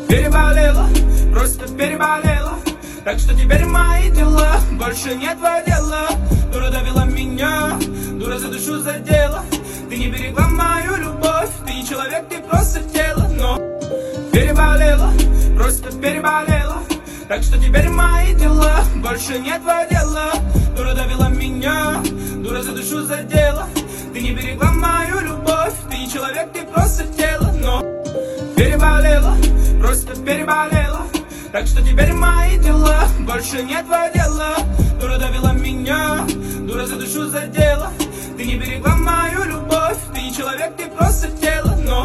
Переболела, просто переболела. Так что теперь мои дела больше не твое дело. Дура довела меня, дура за душу задела. Ты не берегла мою любовь, ты не человек, ты просто тело. Но переболела, просто переболела. Так что теперь мои дела больше не твое дело. Дура довела меня, дура за душу задела. Ты не берегла мою любовь, ты не человек, ты просто тело. Но переболела, просто переболела. Так что теперь мои дела больше не твое дело. Дура довела меня, дура за душу задела. Ты не берегла мою любовь, ты не человек, ты просто тело. Но